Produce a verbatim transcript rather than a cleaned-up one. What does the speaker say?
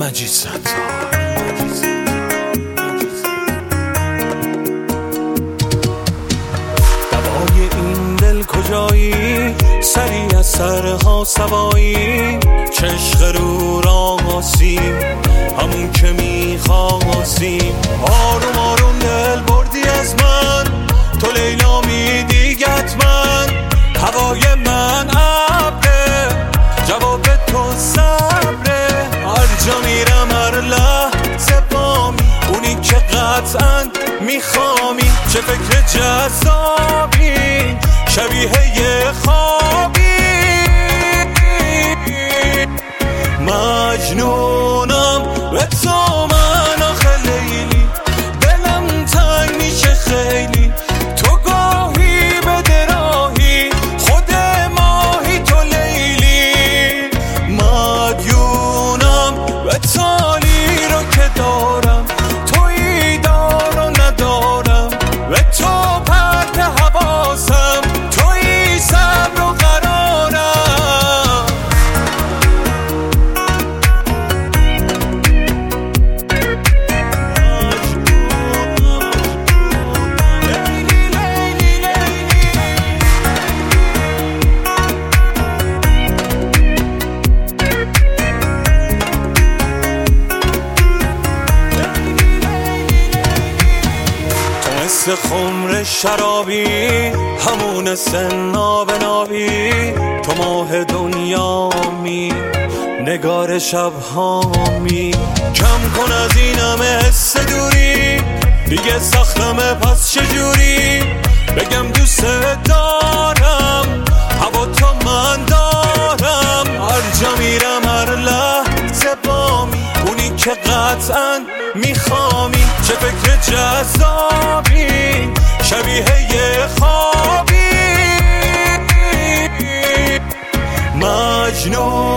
مجید ستار. دوای این دل کجایی؟ سری از سرها سوایی، چشق رو راستیم همون که میخواستیم. آروم آروم دل بردی از من، تو لیلا میدیگت من. هوای من ابره، جواب تو صبره. هر جا میرم هر لحظه بامی، اونی که قطعا میخوامی. چه فکر جذابی، شبیه یه خوابی. مجنونم به تو من آخه لیلی، دلم تنگ میشه خیلی. تو گاهی به دراهی، خود ماهی تو لیلی. مدیونم به تالی رو که دارم، تویی دار و ندارم. به تو پرت حواسم، تویی صبر و قرارم. مثل خمر شرابی، همون سنا به نابی. تو ماه دنیامی، نگار شبهامی. کم کن از این همه حس دوری، دیگه سختمه پس چجوری بگم دوست دارم. هوا تو من دارم، هر جا میرم هر لحظه بامی. اونی که قطعا میخوامی. چه فکر جذابی، شبیه یه خوابی. مجنون